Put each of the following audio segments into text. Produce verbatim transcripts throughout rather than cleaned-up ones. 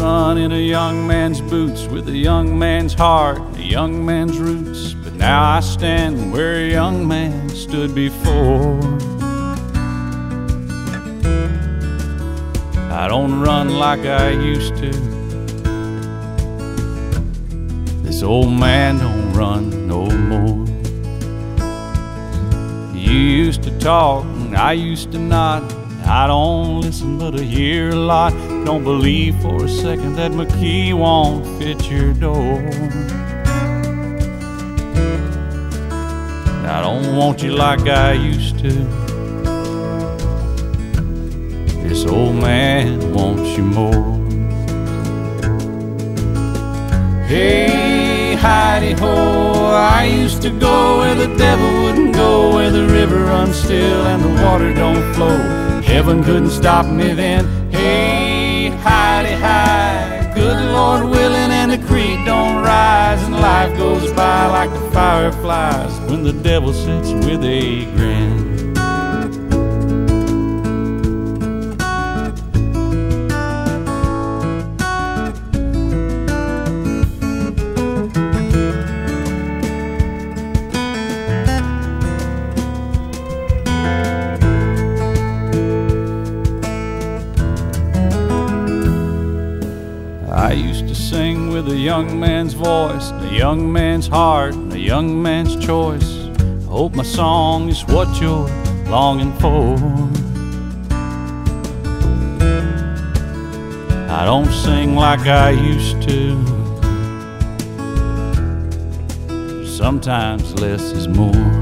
run in a young man's boots with a young man's heart, a young man's roots. But now I stand where a young man stood before. I don't run like I used to. This old man don't run no more. You used to talk and I used to not. I don't listen but I hear a lot. Don't believe for a second that McKee won't fit your door. I don't want you like I used to. This old man wants you more. Hey, hidey-ho, I used to go where the devil wouldn't go, where the river runs still and the water don't flow. Heaven couldn't stop me then. Hey, hidey-hi, good Lord willing, and the creek don't rise, and life goes by like the fireflies when the devil sits with a grin. I used to sing with a young man's voice, a young man's heart, and a young man's choice. I hope my song is what you're longing for. I don't sing like I used to. Sometimes less is more.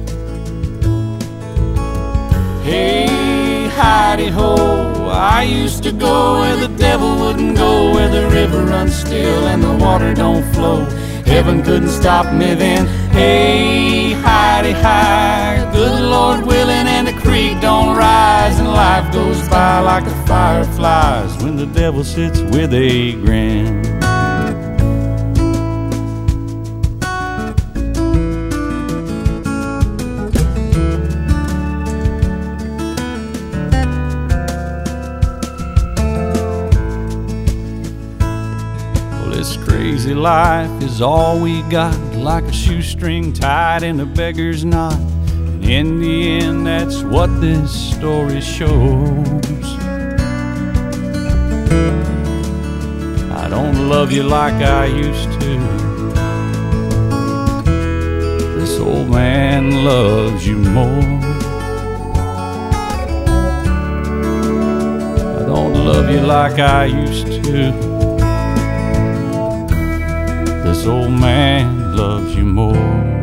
Hey, hidey-ho, I used to go where the devil wouldn't go, where the river runs still and the water don't flow. Heaven couldn't stop me then. Hey, hidey-hi, good Lord willing, and the creek don't rise, and life goes by like the fireflies when the devil sits with a grin. This crazy life is all we got, like a shoestring tied in a beggar's knot. And in the end, that's what this story shows. I don't love you like I used to. This old man loves you more. I don't love you like I used to. This old man loves you more.